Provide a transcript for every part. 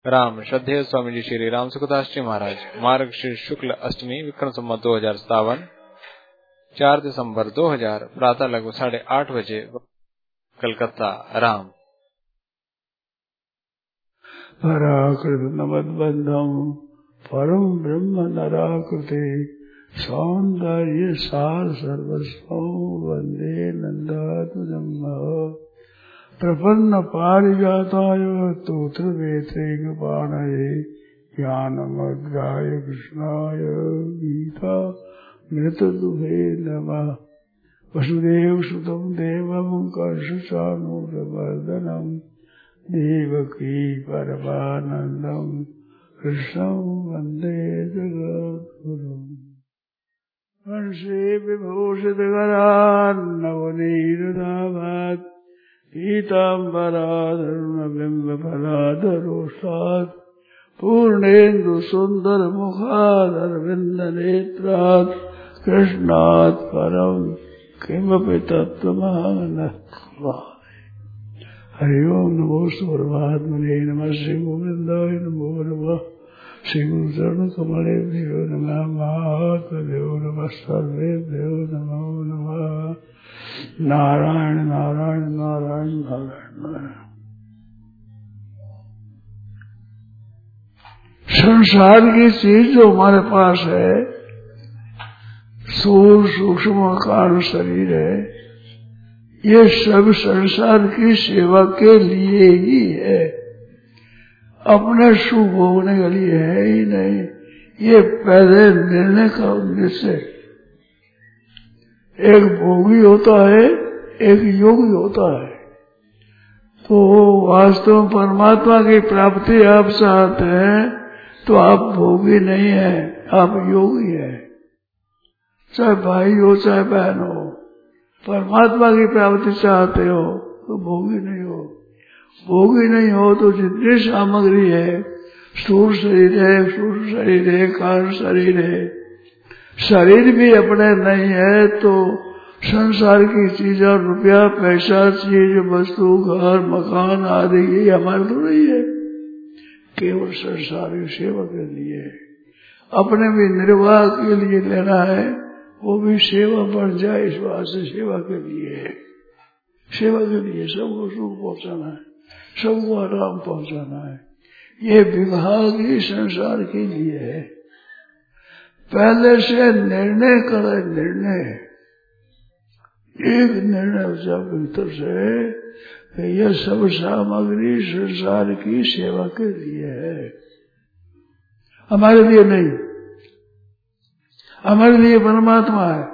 राम श्रद्धेय स्वामी जी श्री राम सुखदास जी महाराज मार्ग श्री शुक्ल अष्टमी विक्रम संवत 2057 4 दिसंबर 2000 प्रातः लगभग 8:30 बजे कलकत्ता। राम पराकृत नमद्बंधम परम ब्रह्म नराकृते सौंदर्य सार सर्वस्व वंदे नंदात्मजम् प्रपन्न पारिजाताय स्तोत्र वेत्रैक पाणये ज्ञानमग्राय कृष्णाय गीता मृतदुहे नमः। वसुदेव सुतं देवं कंसचाणूरमर्दनं देवकी परमानन्दं कृष्णं वन्दे जगद्गुरुम्। हंसे विभूषितकरान्नवनीरुदाभात् पीताम्बराधरुणबिम्बफलाधरोष्ठात् पूर्णेन्दु सुन्दरमुखादरविन्दनेत्रात् कृष्णात् परं किमपि तत्त्वमहं न जाने। हरि ओम नमो परमात्मने नमः। श्री गोविन्दाय नमो नमः। श्री गुरुचरण कमलेभ्यो नमः। महात्मभ्यो नमः। सर्वेभ्यो नमो नमः। नारायण नारायण नारायण नारायण नारायण। संसार की चीज जो हमारे पास है, स्थूल सूक्ष्म कारण शरीर है, ये सब संसार की सेवा के लिए ही है, अपने सुख भोगने के लिए है ही नहीं। ये पहले निर्णय का उद्देश्य, एक भोगी होता है, एक योगी होता है। तो वास्तव में परमात्मा की प्राप्ति आप चाहते हैं तो आप भोगी नहीं है, आप योगी है। चाहे भाई हो चाहे बहन हो, परमात्मा की प्राप्ति चाहते हो तो भोगी नहीं हो। भोगी नहीं हो तो जितनी सामग्री है, स्थूल शरीर है, सूक्ष्म शरीर है, कारण शरीर है, शरीर भी अपने नहीं है तो संसार की चीजें, रुपया पैसा, चीज वस्तु, घर मकान आदि ये हमारे तो नहीं है, केवल संसार की सेवा के लिए। अपने भी निर्वाह के लिए लेना है, वो भी सेवा बन जाए इस बात से सेवा के लिए है। सेवा के लिए सबको सुख पहुंचाना है, सबको आराम पहुंचाना है। ये विभाग ही संसार के लिए है। पहले से निर्णय करे, निर्णय एक निर्णय हो भीतर से कि यह सब सामग्री संसार की सेवा के लिए है, हमारे लिए नहीं। हमारे लिए परमात्मा है।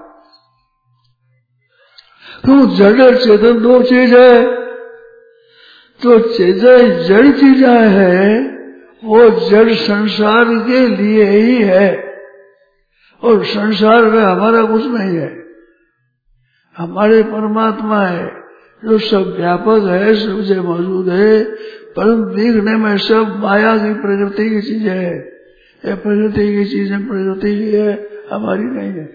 तो जड़ चेतन दो चीज है। तो चेतन जड़ चीजें है, वो जड़ संसार के लिए ही है, और संसार में हमारा कुछ नहीं है। हमारे परमात्मा है जो सब व्यापक है, सबसे मौजूद है, परंतु देखने में सब माया की प्रकृति की चीजें है। ये प्रकृति की चीजें प्रकृति की है, हमारी नहीं है।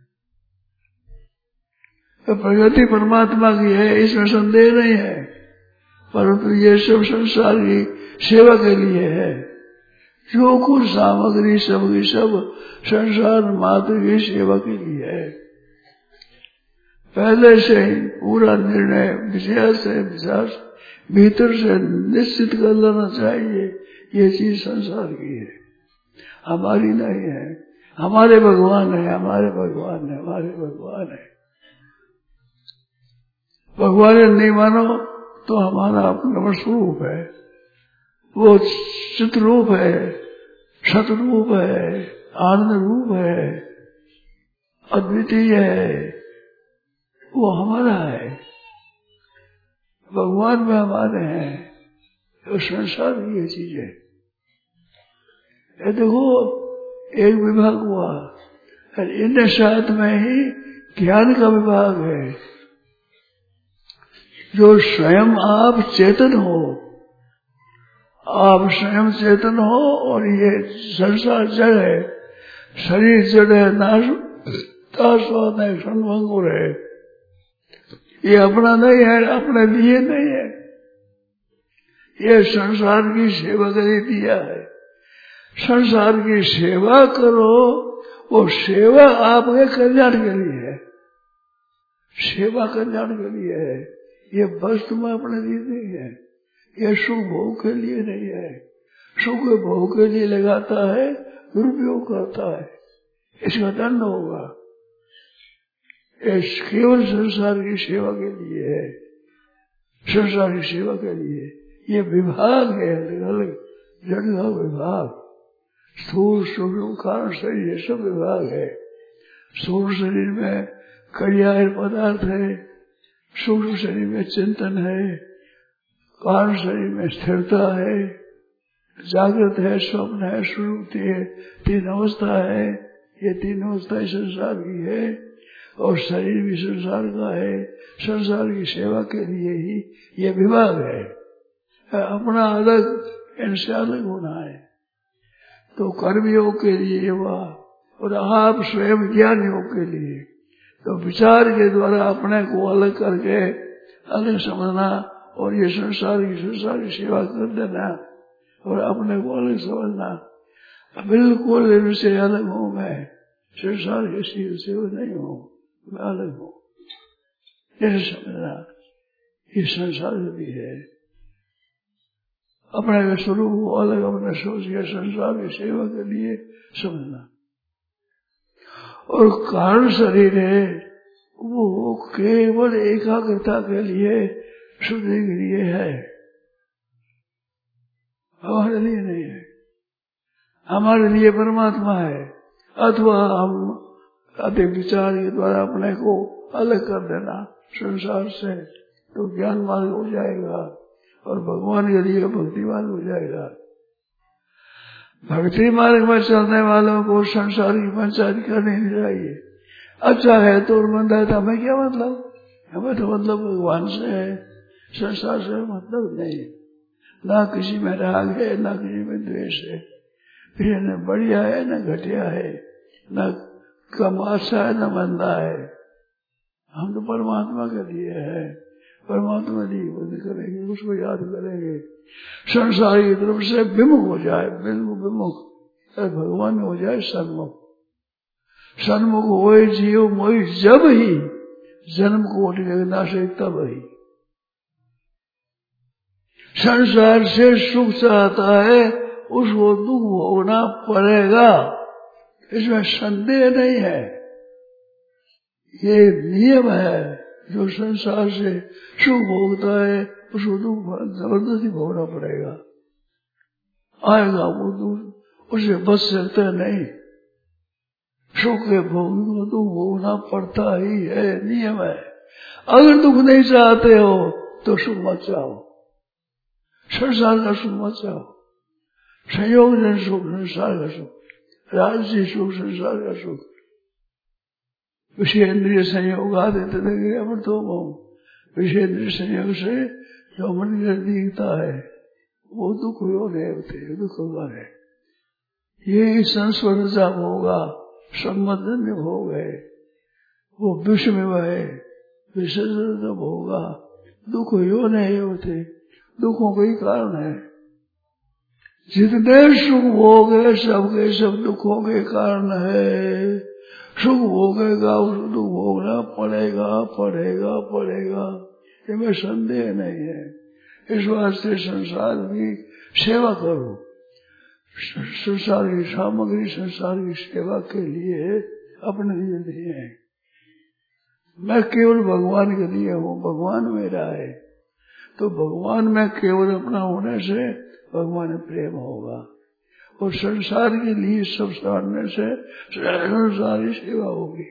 तो प्रकृति परमात्मा की है, इसमें संदेह नहीं है, परंतु ये सब संसार की सेवा के लिए है। जो कुछ सामग्री सबकी सब संसार मात्र की सेवा के लिए है। पहले से ही पूरा निर्णय विषय से विचार भीतर से निश्चित कर लेना चाहिए, ये चीज संसार की है, हमारी नहीं है। हमारे भगवान है, हमारे भगवान है, हमारे भगवान है। भगवान नहीं मानो तो हमारा अपना स्वरूप है, वो चित रूप है, सतरूप है, आनंद रूप है, अद्वितीय है, वो हमारा है। भगवान में हमारे हैं, तो संसार की ये चीज है। ये देखो एक विभाग हुआ, इन साथ में ही ज्ञान का विभाग है। जो स्वयं आप चेतन हो, आप स्वयं चेतन हो, और ये संसार जड़ है, शरीर जड़ है, नाशवान है, क्षणभंगुर है, ये अपना नहीं है, अपने लिए नहीं है। ये संसार की सेवा के लिए दिया है। संसार की सेवा करो, वो सेवा आपके कल्याण के लिए है, सेवा कल्याण के लिए है। ये वस्तु में अपने लिए नहीं है, ये सुख भोग के लिए नहीं है। सुख भोग के लिए लगाता है, दुरुपयोग करता है, इसका दंड होगा। ये केवल संसार की सेवा के लिए है, संसार की सेवा के लिए। ये विभाग है, अलग अलग जड़ का विभाग, स्थूल सूक्ष्म कारण शरीर, ये सब विभाग है। स्थूल शरीर में कार्य पदार्थ है, सूक्ष्म शरीर में चिंतन है, कारण शरीर में स्थिरता है, जागृत है, स्वप्न है, सुषुप्ति है, तीन अवस्था है। ये तीन अवस्था संसार की है और शरीर भी संसार का है। संसार की सेवा के लिए ही ये विभाग है, अपना अलग इनसे अलग होना है। तो कर्मयोग के लिए हुआ और आप स्वयं ज्ञान योग के लिए, तो विचार के द्वारा अपने को अलग करके अलग समझना और ये संसार की सेवा कर देना और अपने को अलग समझना। बिल्कुल इनसे अलग हूँ मैं, संसार की सेवा नहीं हूँ, मैं अलग हूँ, ऐसे समझना। ये संसार भी है, अपने स्वरूप को अलग अपने सोच के संसार की सेवा के लिए समझना। और कारण शरीर है वो केवल एकाग्रता के लिए, शुद्धि के लिए है, हमारे लिए नहीं है। हमारे लिए परमात्मा है, अथवा हम अधिक विचार के द्वारा अपने को अलग कर देना संसार से, तो ज्ञान मार्ग हो जाएगा और भगवान के लिए भक्ति मार्ग हो जाएगा। भक्ति मार्ग में चलने वालों को संसार की पंचायत करनी नहीं चाहिए। अच्छा है तो मंदा है, हमें क्या मतलब, हमें तो मतलब भगवान से है, संसार से मतलब नहीं। ना किसी में राग है, ना किसी में द्वेष है, फिर न बढ़िया है न घटिया है, न कम अच्छा है न मंदा है। हम तो परमात्मा के लिए है, परमात्मा की बंद करेंगे, उसको याद करेंगे, संसार की तरफ से विमुख हो जाए, विमुख भगवान में हो जाए सन्मुख। सन्मुख होए जीव मोहि जब ही जन्म कोटि नाशे तब ही। संसार से सुख चाहता है उसको दुख भोगना पड़ेगा, इसमें संदेह नहीं है। ये नियम है, जो संसार से सुख भोगता है उसको दुख जबरदस्ती भोगना पड़ेगा, आएगा वो दुख, उसे बच सकता नहीं। सुख के भोग को दुख भोगना पड़ता ही है, नियम है। अगर दुख नहीं चाहते हो तो सुख मत चाहो, संसार का सुख मत चाहो। संयोग जन सुख संसार का सुख, राजसी सुख संसार का सुख। विषयेंद्रिय संयोग आदि अमृतो विषयेंद्रिय संयोग से जो मन दिखता है वो दुख नहीं होते, दुख है। ये संस्वर्जा होगा, सम्मत हो गए, वो विश्व में वह विसर्जन होगा, दुख यो नहीं होते, दुखों का ही कारण है। जितने सुख भोग है सबके सब दुखों के कारण है। सुख भोगेगा उसको दुख भोगना पड़ेगा पड़ेगा पड़ेगा, इसमें संदेह नहीं है। इस वास्ते संसार की सेवा करो, संसार की सामग्री संसार की सेवा के लिए अपने लिए नहीं है। मैं केवल भगवान के लिए हूँ, भगवान मेरा है, तो भगवान में केवल अपना होने से भगवान में प्रेम होगा और संसार के लिए सब साधने से संसार की सेवा होगी।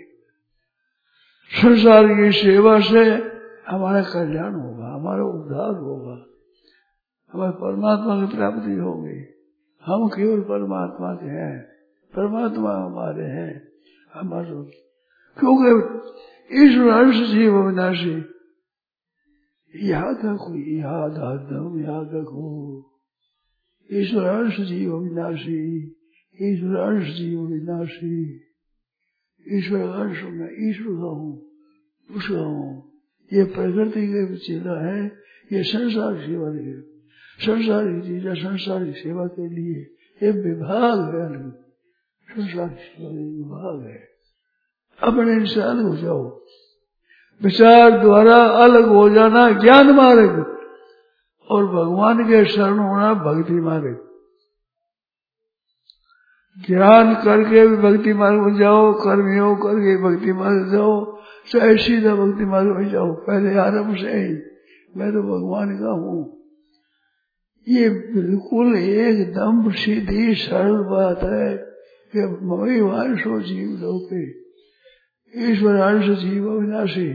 संसार की सेवा से हमारा कल्याण होगा, हमारा उद्धार होगा, हमारे परमात्मा की प्राप्ति होगी। हम केवल परमात्मा के हैं, परमात्मा हमारे हैं, हमारे, क्योंकि ईश्वर अंश जीव अविनाशी, याद रखो, याद आदम याद रखो। ईश्वर अंश जीव अविनाशी, ईश्वर अंश जीव अविनाशी। ईश्वर अंश में ईश्वर का हूँ, उसका हूँ। ये प्रकृति के चेला है, ये संसार सेवा है। संसारी चीजें संसारी सेवा के लिए ये विभाग है, संसारी सेवा विभाग है। अपने से अलग हो जाओ, विचार द्वारा अलग हो जाना ज्ञान मार्ग, और भगवान के शरण होना भक्ति मार्ग। ज्ञान करके भी भक्ति मार्ग में जाओ, कर्मयोग करके भक्ति मार्ग में जाओ, चाहे सीधा भक्ति मार्ग में जाओ, पहले आरंभ से ही मैं तो भगवान का हूँ। ये बिल्कुल एकदम सीधी सरल बात है कि मई वांशो जीव लोके ईश्वरांश जीव अविनाशी।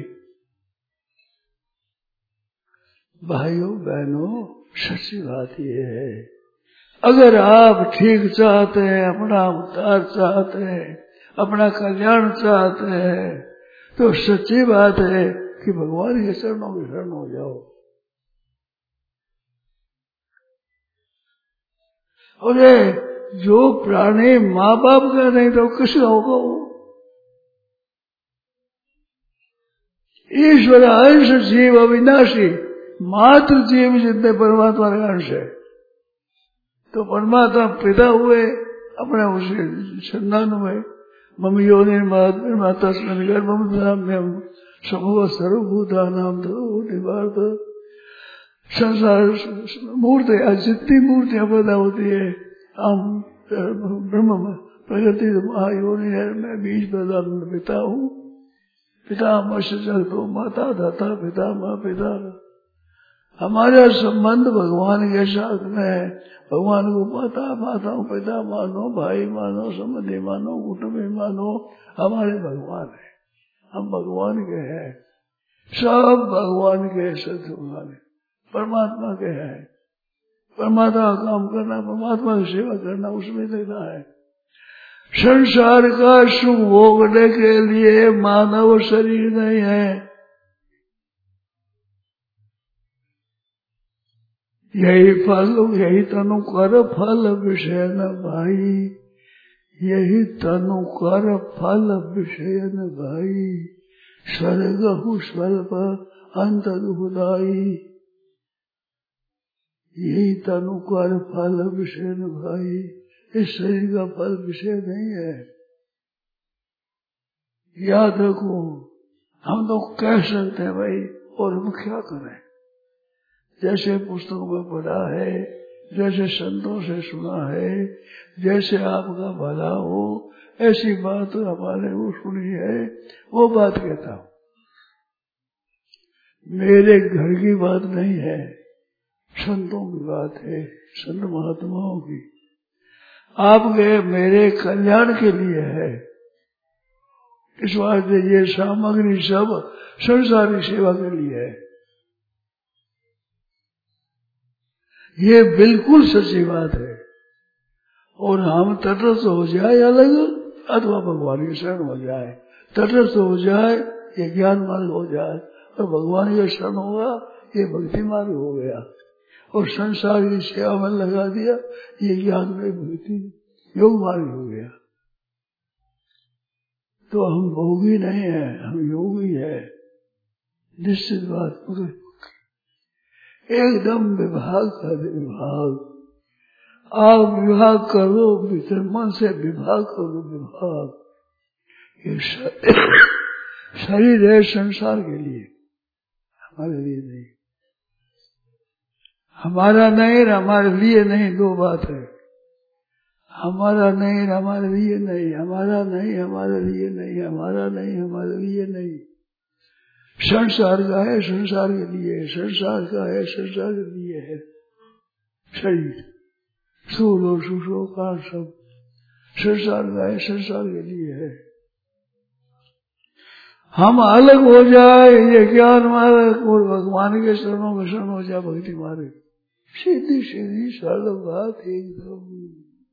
भाइयों बहनों, सच्ची बात ये है, अगर आप ठीक चाहते हैं, अपना उद्धार चाहते हैं, अपना कल्याण चाहते हैं, तो सच्ची बात है कि भगवान के चरणों में शरण हो जाओ। और जो प्राणी माँ बाप का नहीं तो किसका होगा वो? ईश्वर अंश जीव अविनाशी, मात्र जीव जितने परमात्मा का अंश है, तो परमात्मा पिता हुए अपने उसे संतान हुए। मम योनि माता गर्भम समूह सर्वभूता नाम तो संसार मूर्ति, जितनी मूर्तियां पैदा होती है, हम ब्रह्म में प्रकृति महायोनि है, मैं बीज पैदा पिता हूँ। पिता मत्स्य जगतो माता दाता पिता माँ पिता। हमारा संबंध भगवान के साथ में है। भगवान को माता माता पिता मानो, भाई मानो, संबंधी मानो, कुटुंबी मानो, हमारे भगवान है, हम भगवान के हैं, सब भगवान के सत्य भगवान है, परमात्मा के हैं। परमात्मा का काम करना, परमात्मा की सेवा करना, उसमें देना है। संसार का सुख भोगने के लिए मानव शरीर नहीं है। यही फल, यही तनु कर फल विषय न भाई, यही तनु कर फल विषय न भाई, स्वर्ग स्वल्प अंत दुखदाई। यही तनु कर फल विषय न भाई, इस शरीर का फल विषय नहीं है। याद रखो, हम तो कह सकते हैं भाई, और हम क्या करें? जैसे पुस्तकों में पढ़ा है, जैसे संतों से सुना है, जैसे आपका भला हो, ऐसी बात हमारे वो सुनी है, वो बात कहता हूँ। मेरे घर की बात नहीं है, संतों की बात है, संत महात्माओं की। आपके मेरे कल्याण के लिए है। इस वास्ते ये सामग्री सब संसारी सेवा के लिए है। ये बिल्कुल सच्ची बात है। और हम तटस्थ हो जाए अलग, अथवा भगवान की शरण हो जाए, तटस्थ हो जाए, ये ज्ञान मार्ग हो जाए, और भगवान की शरण होगा, ये भक्ति मार्ग हो गया। और संसार की सेवा में लगा दिया, ये ज्ञान में भक्ति योग मार्ग हो गया। तो हम भोगी नहीं है, हम योगी है, निश्चित बात। एकदम विभाग कर दे, विभाग। आप विभाग करो, भीतर मन से विभाग करो, विभाग। ये शरीर है संसार के लिए, हमारे लिए नहीं। हमारा नहीं, हमारे लिए नहीं, दो बात है। हमारा नहीं, हमारे लिए नहीं, हमारा नहीं, हमारे लिए नहीं, हमारा नहीं, हमारे लिए नहीं। संसार का है, संसार के लिए है, संसार का है, संसार के लिए है। शरीर स्थूल और सूक्ष्म का सब संसार का है, संसार के लिए है। हम अलग हो जाए, ये ज्ञान मार्ग और भगवान के शरणों में शरण हो जाए, भक्ति मार्ग, सीधी सीधी सरल बात एकदम।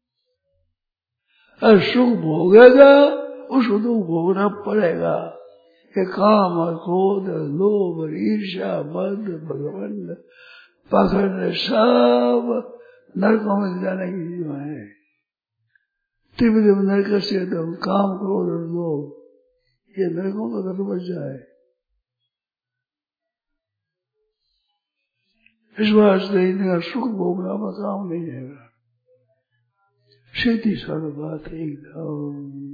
और सुख भोगेगा, उसको दुख भोगना पड़ेगा। ये काम और क्रोध, लोभ, ईर्ष्या, मद, भगवान, पाखंड, सब नरकों में जाने की जीव है। तीव्र नरक से काम, क्रोध और लोभ, ये नरकों का घर बच जाए। इस वास्ते इनका सुख भोगना में काम नहीं है। सीधी सरल बात एकदम।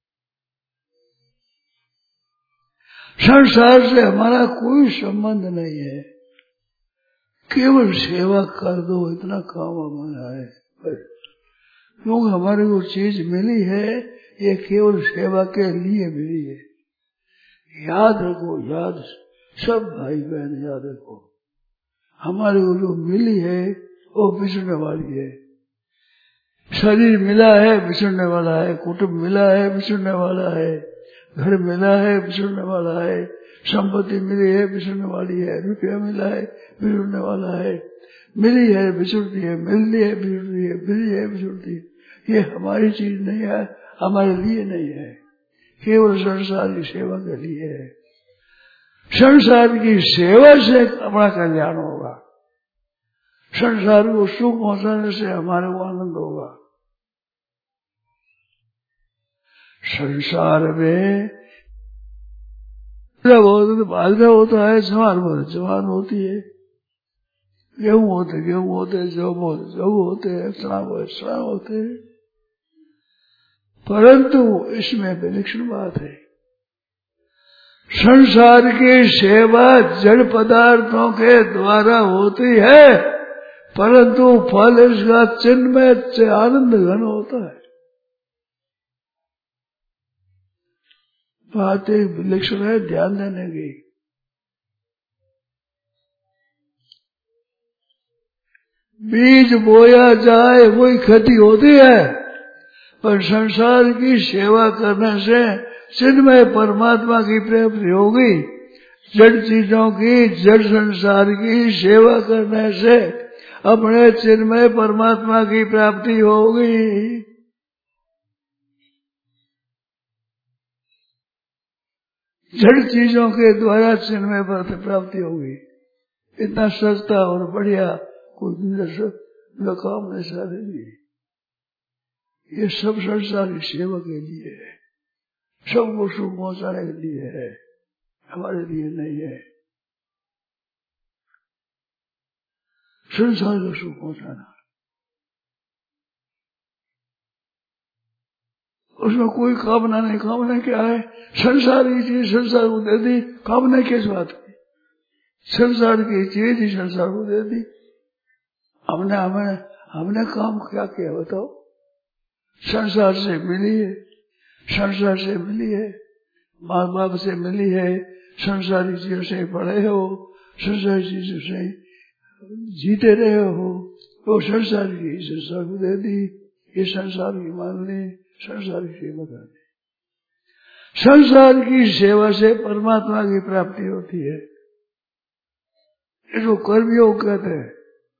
संसार से हमारा कोई संबंध नहीं है, केवल सेवा कर दो, इतना काम हमारा है बस। क्योंकि हमारे को चीज मिली है, ये केवल सेवा के लिए मिली है। याद रखो, याद सब भाई बहन याद रखो, हमारे को जो मिली है वो बिछड़ने वाली है। शरीर मिला है बिछड़ने वाला है, कुटुंब मिला है बिछड़ने वाला है, घर मिला है बिछड़ने वाला है, संपत्ति मिली है बिछड़ने वाली है, रुपया मिला है बिछड़ने वाला है, मिली है बिछड़ती है, मिलती है बिछड़ती है, मिली है बिछड़ती है। ये हमारी चीज नहीं है, हमारे लिए नहीं है, केवल संसार की सेवा के लिए है। संसार की सेवा से अपना कल्याण होगा, संसार को सुख पहुंचाने से हमारे को आनंद होगा। संसार में बाजरा होता है, जवान होती है, गेहूं होते, जौ होते हैं, चना होते हैं। परंतु इसमें विलक्षण बात है, संसार की सेवा जड़ पदार्थों के द्वारा होती है, परंतु फल इसका चिन्मय से आनंद घन होता है। बात एक विलक्षण है, ध्यान देने की। बीज बोया जाए वही खेती होती है, पर संसार की सेवा करने से चिन्मय परमात्मा की प्राप्ति होगी। जड़ चीजों की, जड़ संसार की सेवा करने से अपने चिन्मय परमात्मा की प्राप्ति होगी। जड़ चीजों के द्वारा चिन्मय प्राप्ति होगी। इतना सस्ता और बढ़िया कोई दूसरा काम ऐसा नहीं। ये सब संसार की सेवा के लिए है, सबको सुख पहुंचाने के लिए है, हमारे लिए नहीं है। संसार को सुख पहुंचाना, उसमें कोई कामना नहीं। कामना क्या है? संसार की चीज संसार को दे दी, कामना किस बात की? संसार की चीज ही संसार को दे दी। हमने काम क्या किया बताओ? संसार से मिली है, संसार से मिली है, माँ बाप से मिली है, संसारी चीजों से पढ़े हो, संसारी चीजों से जीते रहे हो, वो संसार की संसार को दे दी। ये संसार की मान ली, संसार की सेवा कर दी। संसार की सेवा से परमात्मा की प्राप्ति होती है, इसको कर्मयोग कहते हैं।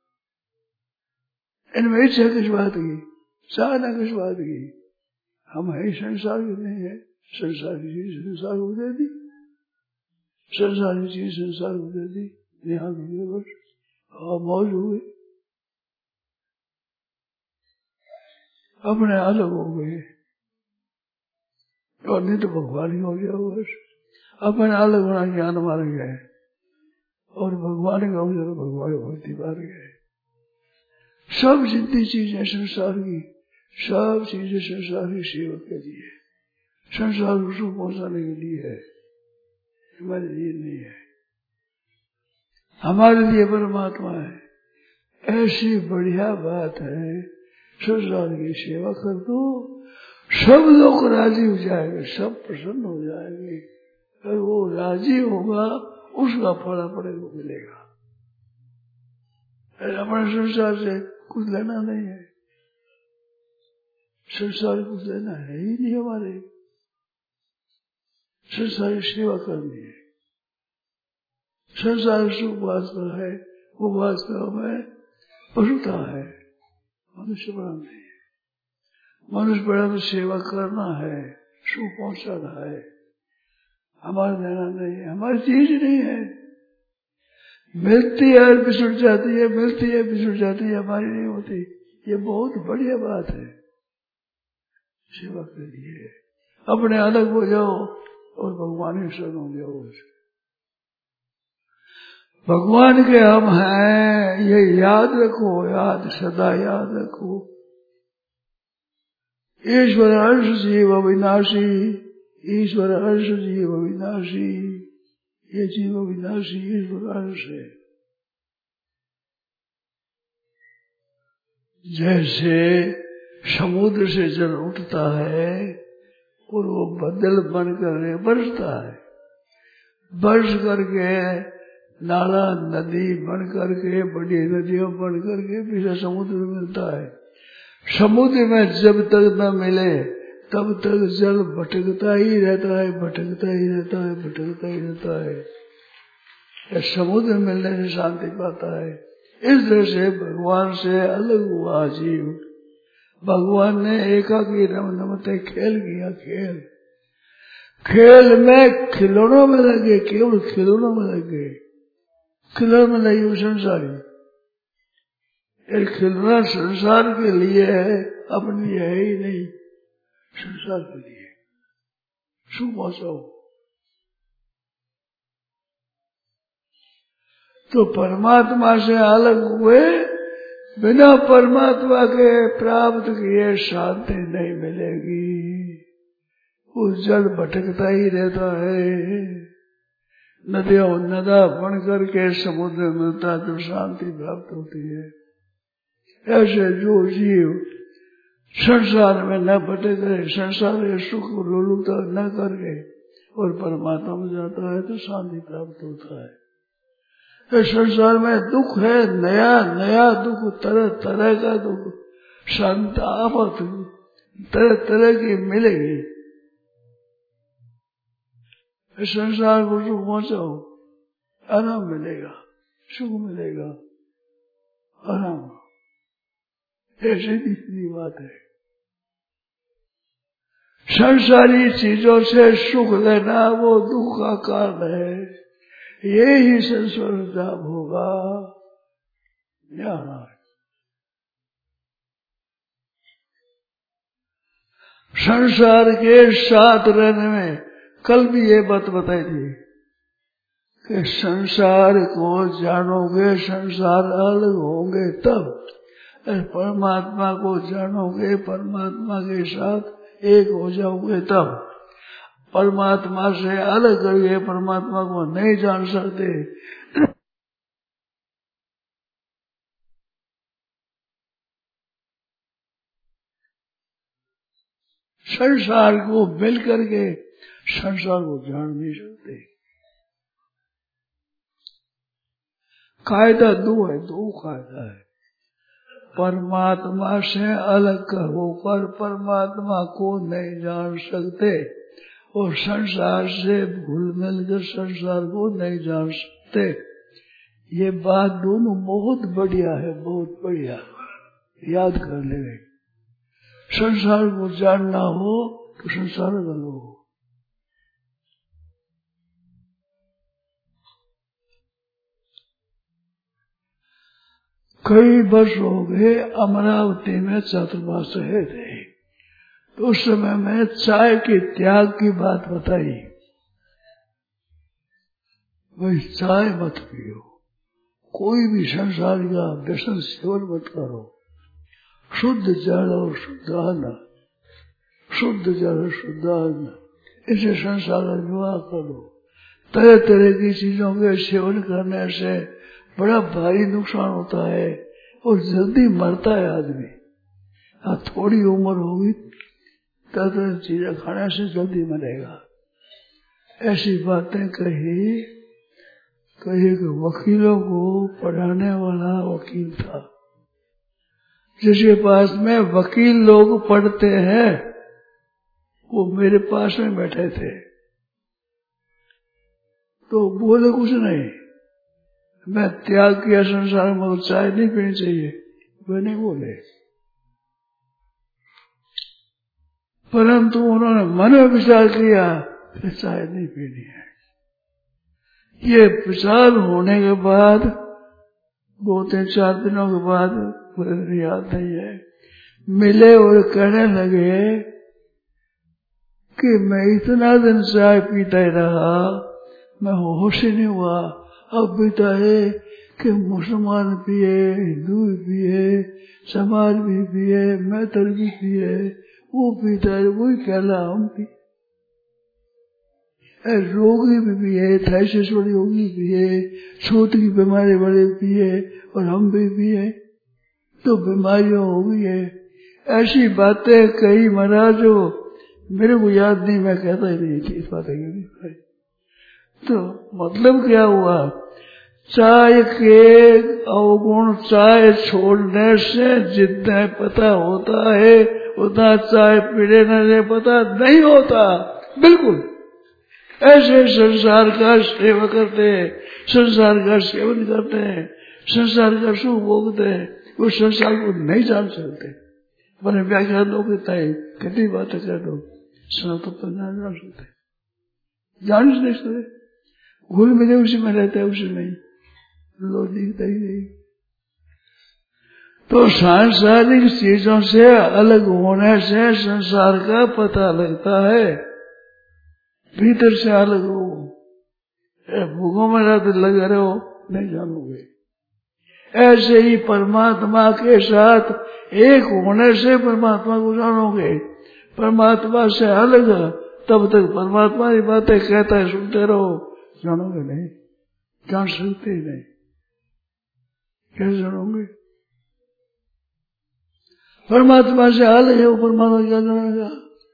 इनमें इच्छा किस बात की, चाहना किस बात की? हम है संसार के नहीं है, संसार की चीज संसार को दे दी, संसार की चीज संसार को दे दी, ध्यान हुए बस और मौज हुए, अपने अलग हो गए और नहीं तो भगवान ही हो गया बस। अपने अलग होना ज्ञान मार गए और भगवान का हो जाए, भगवान भक्ति मार गए। सब जितनी चीजें संसार की, सब चीजें संसार की सेवा के लिए, संसार को सुख पहुंचाने के लिए है, हमारे लिए नहीं है। हमारे लिए परमात्मा है। ऐसी बढ़िया बात है, संसार की सेवा कर दो, सब लोग राजी हो जाएंगे, सब प्रसन्न हो जाएंगे। अगर वो राजी होगा उसका फल अपने को मिलेगा। हमारे संसार से कुछ लेना नहीं है, संसार कुछ लेना है ही नहीं हमारे। संसार की सेवा करनी है। संसार सुख वास्तव है, वो वास्तव में पशुता है, मनुष्य बड़ा नहीं है। मनुष्य बड़ा तो सेवा करना है, सुख पहुंचाना है, हमारा लेना नहीं है, हमारी चीज नहीं है। मिलती है बिछुड़ जाती है, मिलती है बिछुड़ जाती है, हमारी नहीं होती। ये बहुत बढ़िया बात है। सेवा के लिए अपने अलग हो जाओ और भगवान ही शरण हो जाओ। भगवान के हम हैं, ये याद रखो, याद सदा याद रखो। ईश्वर अंश जीव अविनाशी, ईश्वर अंश जीव अविनाशी, ये जीव अविनाशी ईश्वर अंश है। जैसे समुद्र से जल उठता है और वो बदल बनकर बरसता है, बरस करके नाला नदी बन करके बड़ी नदियों बन करके फिर समुद्र में मिलता है। समुद्र में जब तक न मिले तब तक जल भटकता ही रहता है, भटकता ही रहता है, भटकता ही रहता है। समुद्र मिलने से शांति पाता है। इस तरह से भगवान से अलग हुआ जीव। भगवान ने एकाकी रमते खेल किया, खेल में खिलौनों में लगे, केवल खिलौनों में लगे, खिलौनों में लगी वो संसारी। एक खिलौना संसार के लिए है, अपने लिए है ही नहीं, संसार के लिए। सुख पहुंचाओ तो परमात्मा से अलग हुए, बिना परमात्मा के प्राप्त किए शांति नहीं मिलेगी। वो जल भटकता ही रहता है, नदियों नदा बन करके समुद्र मिलता है तो शांति प्राप्त होती है। ऐसे जो जीव संसार में न भटके, संसार के सुख लोलुपता न करके और परमात्मा में जाता है तो शांति प्राप्त होता है। इस संसार में दुख है, नया नया दुख, तरह तरह का दुख, शांत आफत तरह तरह की मिलेगी। इस संसार को सुख पहुंचाओ, आराम मिलेगा, सुख मिलेगा, आराम। ऐसी दूसरी बात है। संसारी चीजों से सुख लेना वो दुख का कारण है। ये ही संसार लाभ होगा। संसार के साथ रहने में कल भी ये बात बताई थी कि संसार को जानोगे, संसार अलग होंगे तब, परमात्मा को जानोगे, परमात्मा के साथ एक हो जाओगे तब। परमात्मा से अलग करके परमात्मा को नहीं जान सकते। संसार को मिल करके संसार को जान नहीं सकते। कायदा दो कायदा है। परमात्मा से अलग होकर परमात्मा को नहीं जान सकते और संसार से घुल मिलकर संसार को नहीं जान सकते। ये बात दोनों बहुत बढ़िया है, बहुत बढ़िया, याद कर ले। संसार को जानना हो तो संसार अलग हो। कई वर्ष हो गए अमरावती में चातुर्मास रहे थे, तो उस समय में चाय के त्याग की बात बताई। भाई चाय मत पियो, कोई भी संसार का व्यसन सेवन मत करो, शुद्ध जल और शुद्ध अन्न, शुद्ध जल शुद्ध अन्न, इसे संसार का विवाह करो। तरह तरह की चीजों के सेवन करने से बड़ा भारी नुकसान होता है और जल्दी मरता है आदमी। थोड़ी उम्र होगी तरह तरह चीजें खाने से जल्दी मरेगा। ऐसी बातें कही कि वकीलों को पढ़ाने वाला वकील था, जिसके पास में वकील लोग पढ़ते हैं, वो मेरे पास में बैठे थे। तो बोले कुछ नहीं, मैं त्याग किया संसार में, चाय नहीं पीनी चाहिए, वे नहीं बोले। परंतु उन्होंने मन में विचार किया कि चाय नहीं पीनी है। ये विचार होने के बाद 2-4 दिनों के बाद, मुझे याद नहीं है, मिले और कहने लगे कि मैं इतना दिन चाय पीता ही रहा, मैं होश ही नहीं हुआ, अब बीता है कि मुसलमान पिए, हिंदू भी पिए, समाज भी पिए, मैतर भी पिए, वो पीता है, वही कहला हम पी। रोगी भी पिए, थाइसिस वाले रोगी पिए, छूत की बीमारी वाले पिए, और हम भी पिए, तो बीमारियां हो गई है। ऐसी बातें कही महाराज जो मेरे को याद नहीं, मैं कहता ही नहीं थी इस बातें। तो मतलब क्या हुआ, चाय के अवगुण चाय छोड़ने से जितना पता होता है उतना चाय पीने से पता नहीं होता। बिल्कुल ऐसे संसार का सेवा करते हैं, संसार का सेवन करते हैं, संसार का सुख भोगते हैं, वो संसार को नहीं जान सकते। मैंने व्याख्यान लोग कितनी बातें कर दो, सनातन तो नहीं जान सकते, जान नहीं सकते, घुल मिले उसी में रहते हैं, उसी में लोग दिखता ही नहीं। तो सांसारिक चीजों से अलग होने से संसार का पता लगता है, भीतर से अलग हो। भूखों में रहते लगे रहो, नहीं जानोगे। ऐसे ही परमात्मा के साथ एक होने से परमात्मा को जानोगे। परमात्मा से अलग तब तक परमात्मा की बातें कहता है, सुनते रहो, जानोगे नहीं, जान सकते ही नहीं, कैसे जानोगे? परमात्मा से अलग है वो, परमात्मा क्या जानेगा?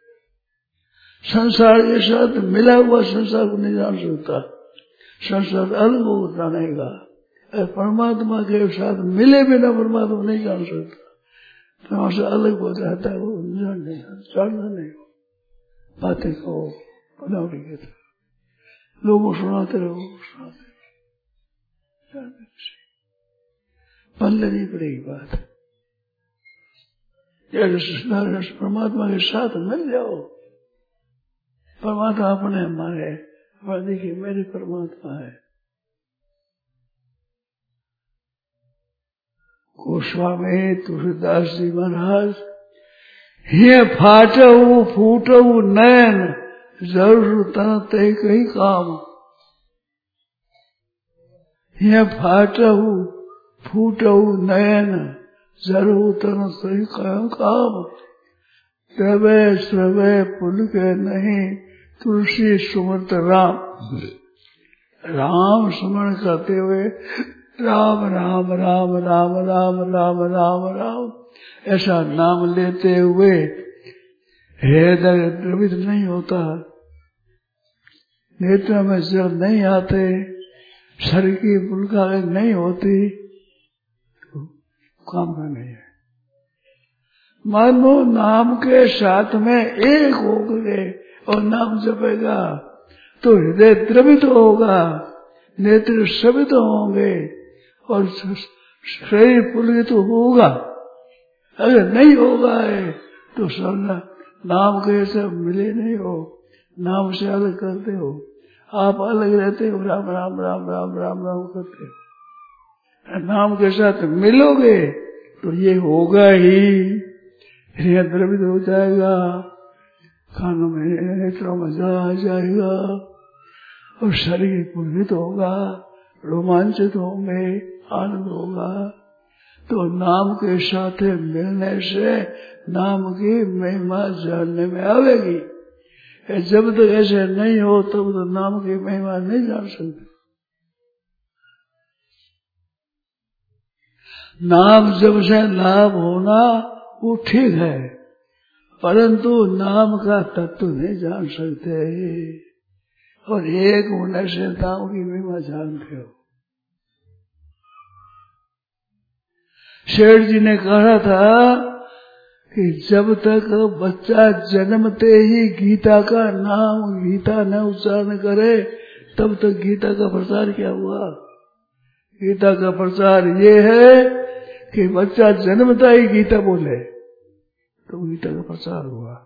संसार के साथ मिला हुआ संसार को नहीं जान सकता, संसार अलग हो जानेगा। परमात्मा के साथ मिले बिना परमात्मा नहीं जान सकता, तो वहां से अलग हो जाता है, वो जानना नहीं हो। बातें कहो बनावटी के तरह, लोगों को सुनाते रहो, पल्ले नहीं पड़ेगी बात। परमात्मा के साथ मिल जाओ, परमात्मा अपने हमारे, हमारे देखिए मेरे परमात्मा है। गोस्वामी तुलसीदास जी महाराज, ये फाटऊ फूटऊ नयन जरूर तन ते कई काम। ये फाटऊ फूटऊ नयन जरूर तन ते कई काम। द्रवे श्रवे पुल के नहीं तुलसी सुमृत राम। राम सुमरण करते हुए राम राम राम राम राम राम राम राम ऐसा नाम लेते हुए हृदय द्रवित नहीं होता, नेत्र में जल नहीं आते, शरीर की पुलका नहीं होती, तो काम का नहीं है। मानो नाम के साथ में एक हो गए और नाम जपेगा तो हृदय द्रवित होगा, नेत्र श्रवित होंगे और शरीर पुलकित होगा। अगर नहीं होगा है तो समझना नाम के सब मिले नहीं हो, नाम से अलग करते हो, आप अलग रहते हो, राम राम राम राम राम राम करते हो। नाम के साथ मिलोगे तो ये होगा ही, हृदय द्रवित हो जाएगा, कानों में नेत्रों में जल आ जाएगा और शरीर पुलकित होगा, रोमांचित होंगे, आनंद होगा। तो नाम के साथ मिलने से नाम की महिमा जानने में आवेगी। जब तक ऐसे नहीं हो तब तो नाम की महिमा नहीं जान सकते। नाम जब से लाभ होना वो ठीक है, परंतु नाम का तत्व नहीं जान सकते, और एक होने से नाम की महिमा जानते हो। शेठ जी ने कहा था कि जब तक बच्चा जन्मते ही गीता का नाम, गीता न उच्चारण करे तब तक गीता का प्रचार क्या हुआ? गीता का प्रचार ये है कि बच्चा जन्मता ही गीता बोले तो गीता का प्रचार हुआ।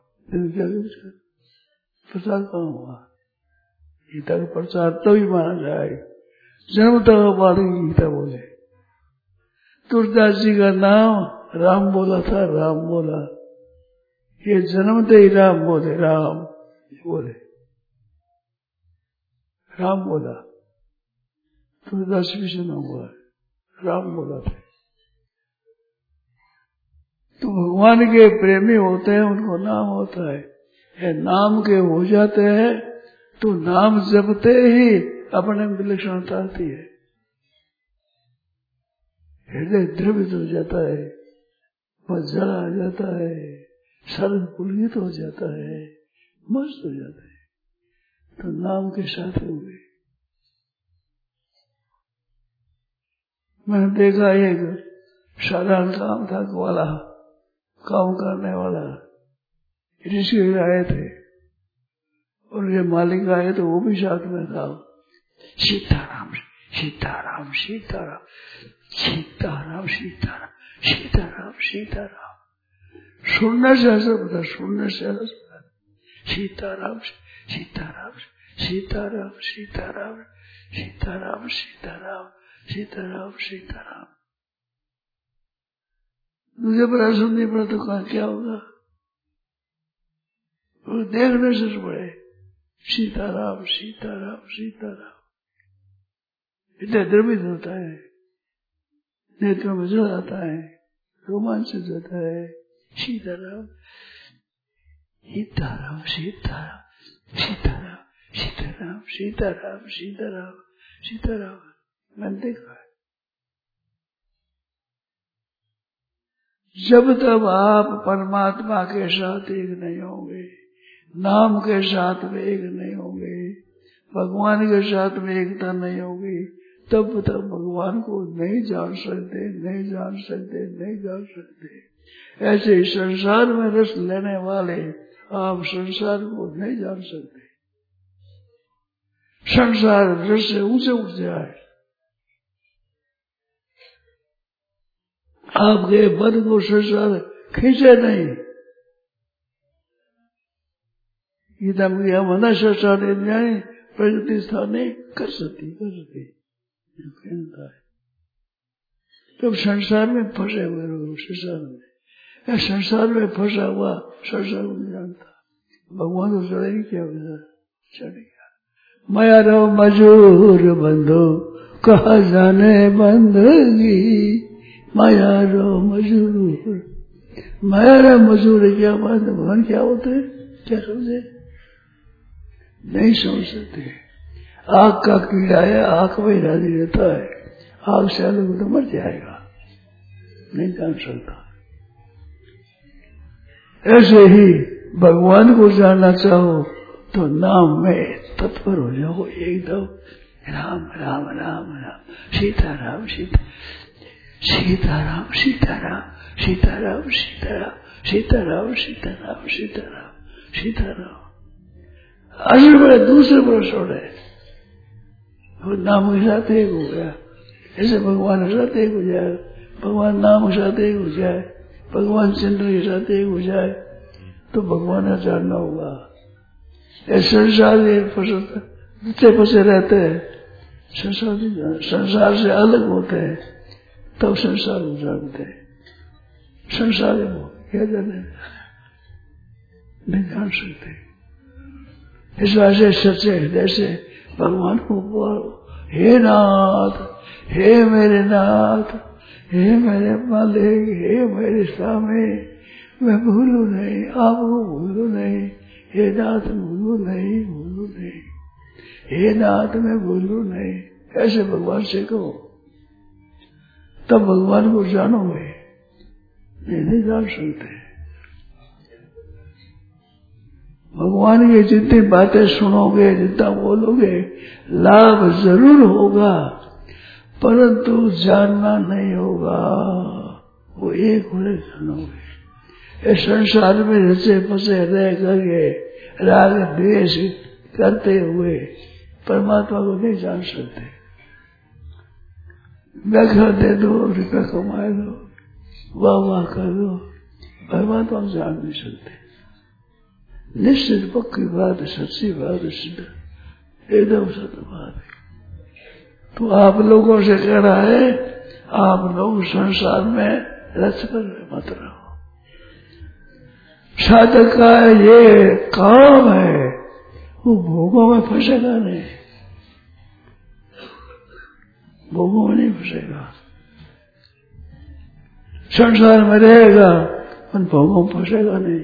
प्रचार कहाँ हुआ? गीता का प्रचार तभी माना जाए जन्मता बाद गीता बोले। तुलसीदास जी का नाम राम बोला था, राम बोला, ये जन्मते ही राम बोले, राम बोले, राम बोला। तो 10 विष्णु हुआ है, राम बोला था। तो भगवान के प्रेमी होते हैं, उनको नाम होता है। ये नाम के हो जाते हैं तो नाम जपते ही अपने में विलक्षणता आती है। हृदय द्रवित हो जाता है, जल आ जाता है, सर्व पुलकित हो जाता है, मस्त हो जाता है। तो नाम के साथ हुए। मैंने देखा एक साधारण काम था वाला, काम करने वाला ऋषि आए थे और ये मालिक आए तो वो भी साथ में था। सीताराम सीताराम सीताराम सीताराम सीताराम सीताराम सीताराम, सुनने से ऐसा पता, सुनने से ऐसा पता। सीताराम सीताराम सीताराम सीताराम सीताराम सीताराम सीताराम सीताराम। मुझे बड़ा सुननी पड़ा तो कहा क्या होगा, वो देखने से पड़े सीताराम सीताराम सीताराम। इतना द्रवित होता है, नेत्रों में जल आता है, रोमांचित होता है। सीताराम सीताराम सीताराम सीताराम सीताराम सीताराम सीताराम सीताराम। मैंने देखा है। जब तक आप परमात्मा के साथ एक नहीं होंगे, नाम के साथ में एक नहीं होंगे, भगवान के साथ में एकता नहीं होगी, तब तक भगवान को नहीं जान सकते, नहीं जान सकते, नहीं जान सकते। ऐसे ही संसार में रस लेने वाले आप संसार को नहीं जान सकते। संसार रस से ऊंचे उठ जाए, आपके मन को संसार खींचे नहीं। गीता में क्या मना संसार न्याय प्रगति स्थाने कर सकती कहता है। तो संसार में फंसे हुए लोग संसार में, संसार में फंसा हुआ संसार को नहीं जानता। भगवान को चढ़ेगी क्या चढ़ेगा। माया रो मजूर बंधो कहा जाने बंदगी, माया रो मजूर। माया रो मजूर क्या बात, भगवान क्या होते हैं, क्या समझे, नहीं समझ सकते। आग का कीड़ा है, आग में राजी रहता है, आग से अलग तो मर जाएगा, नहीं जान सकता। ऐसे ही भगवान को जानना चाहो तो नाम में तत्पर हो जाओ एकदम। राम राम राम राम सीताराम सीता सीताराम सीताराम सीताराम सीताराम सीताराम सीताराम सीताराम सीताराम। असल बड़े दूसरे पर छोड़े, वो नाम के साथ एक हो गया। ऐसे भगवान के साथ एक हो जाए, भगवान नाम के साथ एक हो जाए, भगवान चिन्ह के साथ एक हो जाए तो भगवान का जानना होगा। ऐसे संसार फंसे रहते हैं, संसार से अलग होते हैं तब संसार को जानते हैं। संसार को क्या जाने, नहीं जान सकते। इस वजह से सच्चे हृदय से भगवान को बोलो, हे नाथ, हे मेरे नाथ, हे मेरे मालिक, हे मेरे स्वामी, मैं भूलू नहीं, आपको भूलू नहीं। हे नाथ भूलू नहीं, भूलू नहीं, हे नाथ मैं भूलू नहीं। ऐसे भगवान से कहो, तब भगवान को जानोगे, नहीं जान सकते। भगवान की जितनी बातें सुनोगे, जितना बोलोगे, लाभ जरूर होगा, परंतु जानना नहीं होगा। वो एक होने जानोगे। इस संसार में रचे फंसे रह करके राग द्वेष करते हुए परमात्मा को नहीं जान सकते। व्याख्या दे दो, रुपया कमा दो, वाह वाह कर दो, परमात्मा को जान नहीं सकते। निश्चित पक्की बात, सच्ची बात, सिद्ध एकदम सत्य बात है। तो आप लोगों से कह रहा है, आप लोग संसार में रच कर मत रहो। साधक का ये काम है, वो भोगों में फंसेगा नहीं। भोगों में नहीं फंसेगा। संसार में रहेगा पर भोगों में फंसेगा नहीं।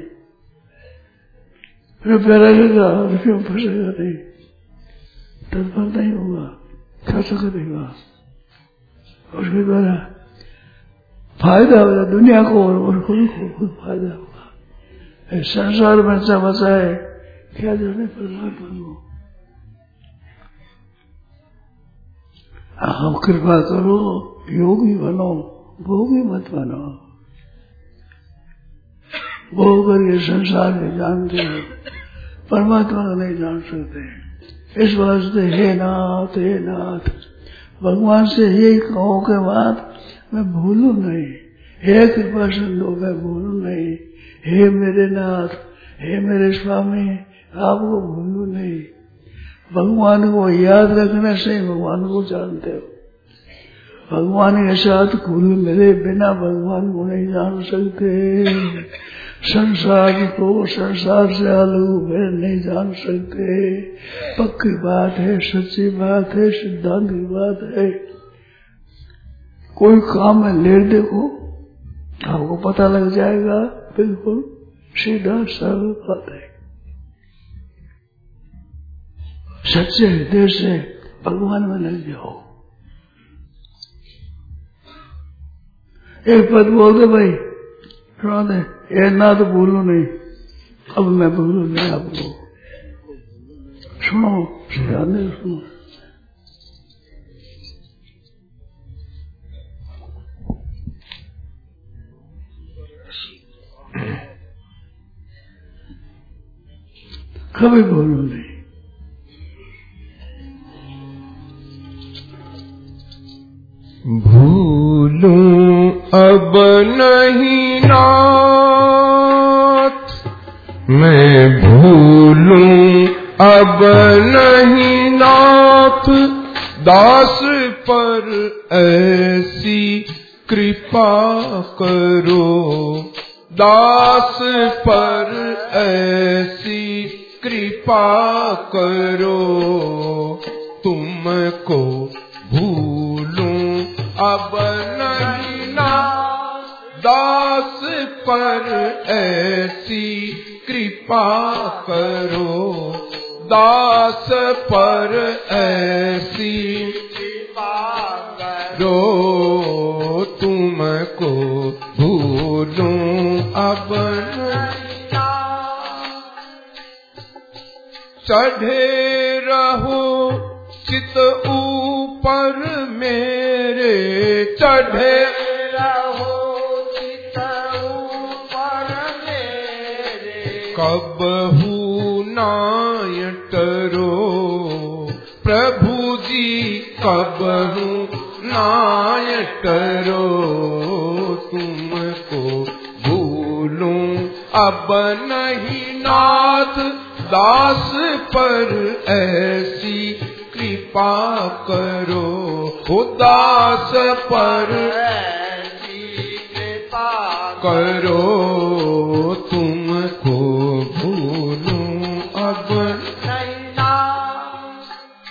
रुपया लगेगा, रुपये में फंसेगा नहीं, तत्पर नहीं होगा, खर्च करेगा, उसके द्वारा फायदा होगा दुनिया को और खुद को खुद फायदा होगा। संसार में अच्छा बचाए क्या जाने परमात्मा को। आप कृपा करो, योगी बनो, भोगी मत बनो। भोग करके संसार में जानते हो, परमात्मा को नहीं जान सकते। इस वास्ते हे नाथ भगवान से यही कहो के बाद मैं भूलू नहीं, हे कृपा सिंधु मैं भूलू नहीं, हे मेरे नाथ, हे मेरे स्वामी आपको भूलू नहीं। भगवान को याद रखने से भगवान को जानते हो। भगवान के साथ घुल मिले बिना भगवान को नहीं जान सकते। संसार को संसार से अलग नहीं जान सकते। पक्की बात है, सच्ची बात है, सिद्धांत की बात है। कोई काम में ले देखो आपको पता लग जाएगा, बिल्कुल सीधा सरल बात है। सच्चे हृदय से भगवान में लग जाओ। एक पद बोल दे भाई, सुना दे, ये ना तो भूलू नहीं, अब मैं भूलू नहीं आपको। सुनो, ध्यान दे सुनो। कभी भूलू नहीं। भूलूं अब नहीं नाथ, मैं भूलूं अब नहीं नाथ, दास पर ऐसी कृपा करो, दास पर ऐसी कृपा करो, तुमको भूलूं अब नहीं नाथ, दास पर ऐसी कृपा करो, दास पर ऐसी कृपा करो, तुमको भूलूं अब नहीं नाथ। चढ़े रहो चित ऊपर मेरे, चढ़े रहो चित ऊपर मेरे, कबहू नाय टरो, प्रभु जी कबहू नाय टरो, तुमको भूलूं अब नहीं नाथ, दास पर ऐसी कृपा करो, दास पर ऐसी कृपा करो, तुमको भूलूं अब नहीं नाथ।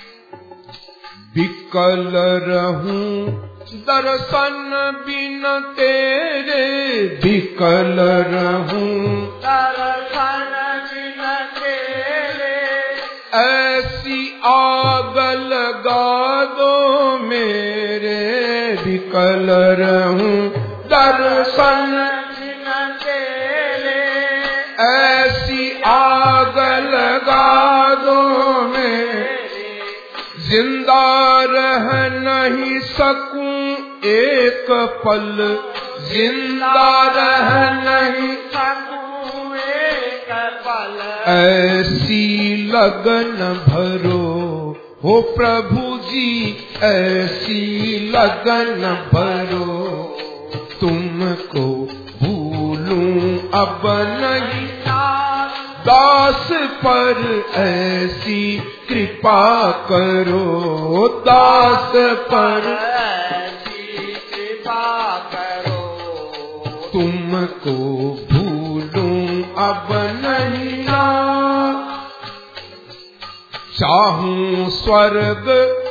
विकल रहूं दर्शन बिन तेरे, विकल रहूं दर्शन बिन तेरे, ऐसी आग लगा दो मेरे, विकल रहूं दर्शन बिन तेरे, ऐसी आग लगा दो मेरे, जिंदा रह नहीं सकूं एक पल, जिंदा रह नहीं सकूं एक पल, ऐसी लगन भरो हो प्रभु जी, ऐसी लगन भरो, तुमको भूलूं अब नहीं नाथ, दास पर ऐसी कृपा करो, दास पर ऐसी कृपा करो, तुमको भूलूं अब नहीं नाथ। चाहूं स्वर्ग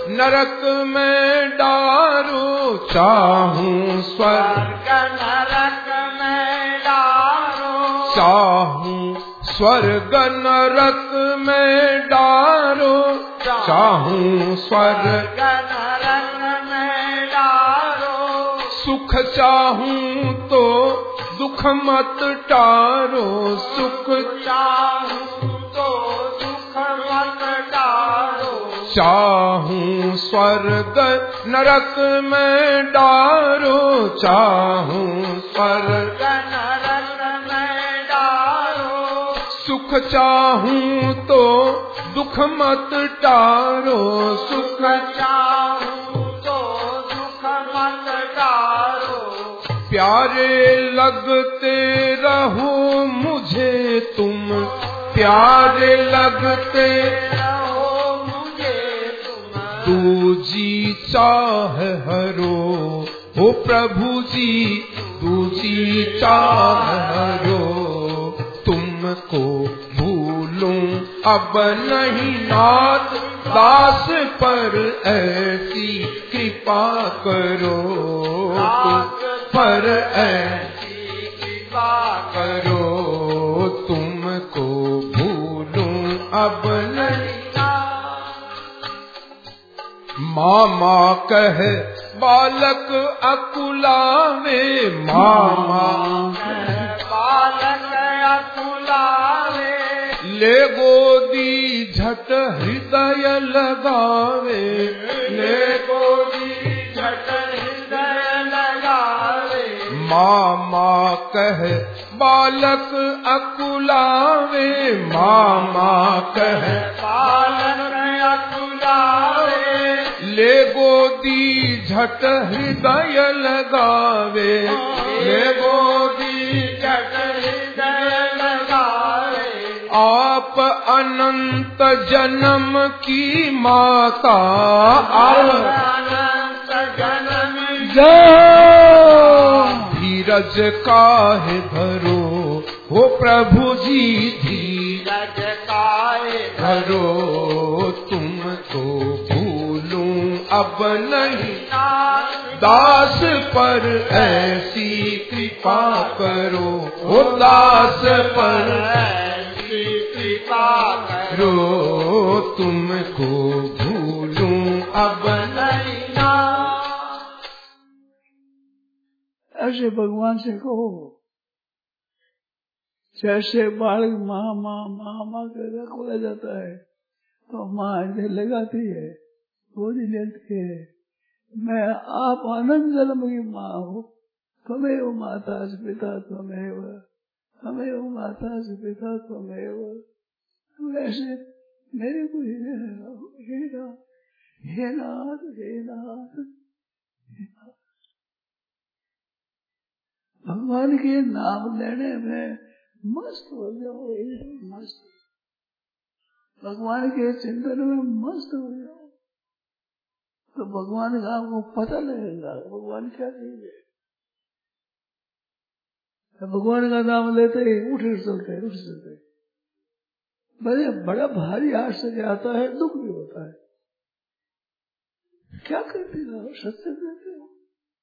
नरक में डारो, चाहूं स्वर्ग नरक में डारो, चाहूं स्वर्ग नरक में डारो, चाहूं स्वर्ग नरक में डारो, सुख चाहूं तो दुख मत टारो, सुख चाहूं तो दुख मत डारो, चाहूं स्वर्ग नरक में डारो, चाहूं स्वर्ग नरक में डारो, सुख चाहूं तो दुख मत टारो, सुख चाहूं तो दुख मत डारो, प्यारे लगते रहो मुझे तुम, प्यारे लगते रहो मुझे तुम, तू जी चाह हरो, हो प्रभु जी तू जी चाह हरो, तुमको भूलूं अब नहीं नाथ, दास पर ऐसी कृपा करो, पर ऐसी कृपा करो, तुमको भूलूं अब नहीं। मामा कह बालक अकुलावे, मामा बालक अकुलावे, ले गोदी झट हृदय लगावे, ले गोदी झट हृदय लगावे, मामा कह बालक अकुलावे, मामा कह बालक अकुलावे, ले गोदी झट हृदय लगावे, ले गोदी झट हृदय लगावे, आप अनंत जन्म की माता, अनंत जन्म धीरज काहे धरो, हो प्रभु जी धीरज काहे धरो, तुमको भूलूं अब नहीं, दास पर ऐसी कृपा करो, हो दास पर ऐसी कृपा करो, तुमको भूलूं अब नहीं। ऐसे भगवान से कहो, जैसे बालक माँ माँ माँ माँ कर खोला जाता है तो माँ इसे लगाती है, गोदी लेती है। मैं आप आनंद जन्म की माँ हूँ, त्वमेव माता से पिता त्वमेव, त्वमेव माता से पिता त्वमेव। वैसे मेरे को हे नाथ हे नाथ, भगवान के नाम लेने में मस्त हो जाओ, मस्त भगवान के चिंतन में मस्त हो जाओ, तो भगवान का आपको पता लगेगा भगवान क्या चीज है। भगवान का नाम लेते ही उठ चलते उठ चलते, बड़ा भारी आश्चर्य आता है, दुख भी होता है। क्या करते हो, सत्य करते हो।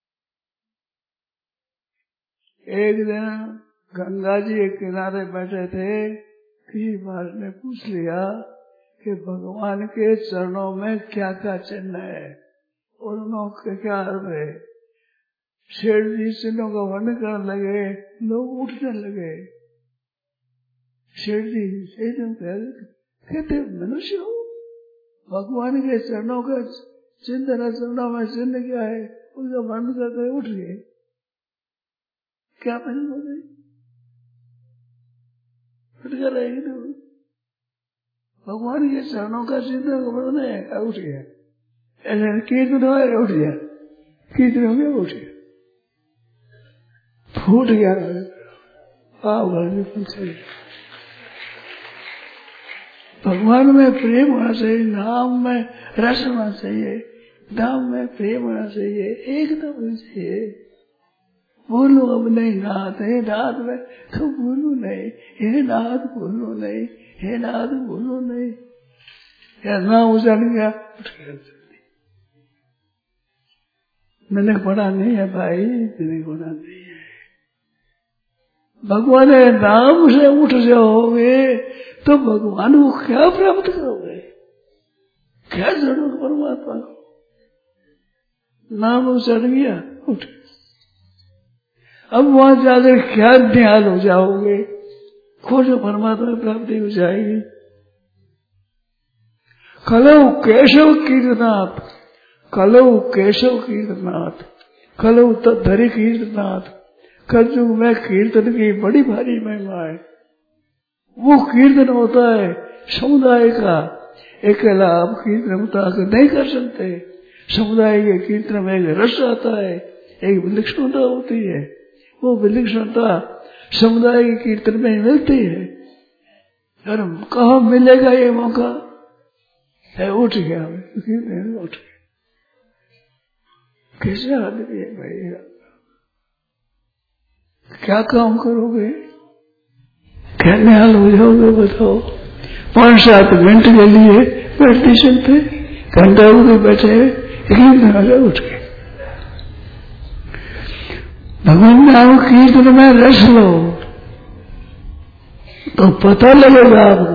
एक दिन गंगा जी एक किनारे बैठे थे, किसी बात ने पूछ लिया कि भगवान के चरणों में क्या क्या चिन्ह है और उनके क्या अर्थ है। शेर जी चिन्हों का वर्णन करने लगे, लोग उठने लगे। शेर जी कहते मनुष्य हो, भगवान के चरणों का चिन्ह, चरणों में चिन्ह क्या है उसका वर्णन करके उठ गए। क्या पहले हो गई, फटकर रहेगी तो भगवान के चरणों का चिन्ह वर्णन है, उठ गया। ऐसे कीर्तन हो गया, उठ गया, कीर्तन हो गया, उठ गया, फूट गया। पाव घर भगवान में प्रेम होना चाहिए, नाम में रस होना चाहिए, नाम में प्रेम होना चाहिए, एकदम होना चाहिए। बोलो अब नहीं नाथ, हे नाथ में तो बोलो नहीं, हे नाथ बोलो नहीं, हे नाथ बोलो नहीं। या ना उजड़ गया, मैंने पढ़ा नहीं है भाई, मैंने पढ़ा नहीं है। भगवान के नाम से उठ जाओगे तो भगवान को क्या प्राप्त करोगे? क्या जरूरत परमात्मा को? नाम चढ़ गया, उठ। अब वहां जाकर क्या ध्यान हो जाओगे? खोजो, परमात्मा की प्राप्ति हो जाएगी। कलौ केशव कीर्तनाथ, कलौ केशव कीर्तनाथ, कलौ तद्धरि कीर्तनाथ। कलयुग में कीर्तन की बड़ी भारी महिमा है। वो कीर्तन होता है समुदाय का, अकेला आप कीर्तन उतार नहीं कर सकते। समुदाय के कीर्तन में एक रस आता है, एक विलक्षणता होती है। वो विलक्षणता समुदाय के कीर्तन में मिलती है। और कहाँ मिलेगा ये मौका? है उठ गया, कीर्तन उठ गया। कैसे आदमी है भाई? क्या काम करोगे? क्या निहाल हो जाओगे बताओ? 5-7 मिनट के लिए बैठ नहीं सकते, घंटा उधर बैठे कीर्तन उठ के। भगवान नाम कीर्तन में रस लो तो पता लगेगा आपको।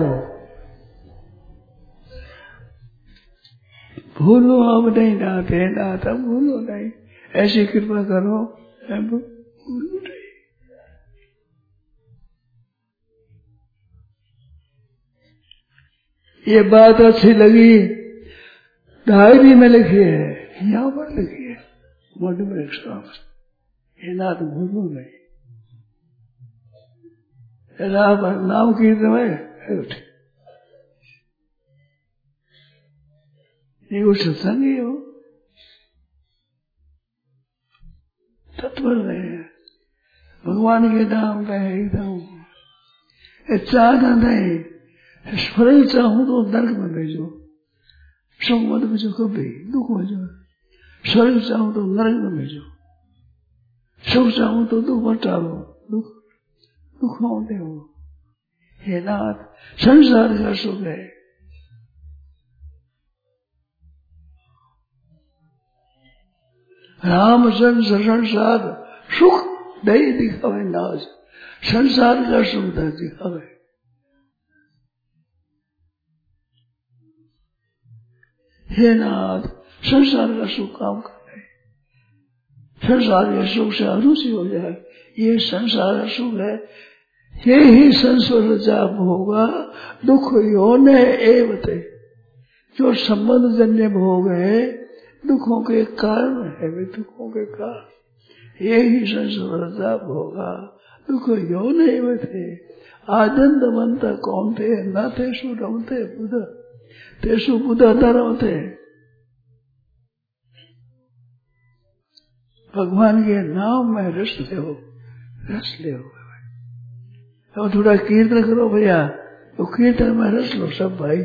भूलो अब नहीं नाते नाता, भूलो नहीं, ऐसी कृपा करो भूलो नहीं। ये बात अच्छी लगी, डायरी में लिखी है, यहाँ पर लिखी है, मोटी में ये नाथ भूलो नहीं। नाम कीर्तन में उठे, ये कुछ सत्संग ही हो, तत्पर नहीं है भगवान के नाम का एकदम। चाहना नहीं, स्वर्ग चाहूं तो नरक में भेजो, सुख मत भेजो, कभी दुख भेजो। स्वर्ग चाहूं तो नरक में भेजो, सुख चाहूं तो दुख हटाओ, दुख होते हो। हे नाथ, संसार का सुख है, राम संसार सुख नहीं दिखावे नाथ, संसार का सुख दिखावे। हे नाथ, संसार का सुख काम करे, संसार के सुख से अरुचि हो जाए। ये संसार का सुख है, ये ही संसार जाप होगा। दुख योने एवते, जो संबंध जन्य भोग है दुखों के कारण है, वे दुखों के कारण यही संसार जाप होगा। दुख योने एवते आनंदवंत कौन थे न तेषु रमते बुध, तेषु बुध न रमते। भगवान के नाम में रस ले हो, रस ले हो। अब थोड़ा कीर्तन करो भैया, तो कीर्तन में रस लो सब भाई।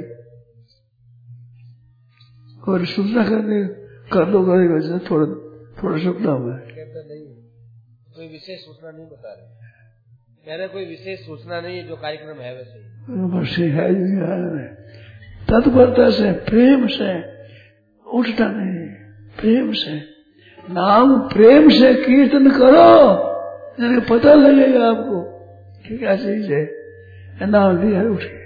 और सूचना कर दो करेगा थोड़ा सुनना हुआ है। कोई विशेष सूचना नहीं बता रहे, कह रहे कोई विशेष सूचना नहीं है, जो कार्यक्रम है वैसे ही है। तत्परता से, प्रेम से, उठता नहीं, प्रेम से नाम, प्रेम से कीर्तन करो, पता लगेगा आपको क्या चीज है। नाम लिया उठ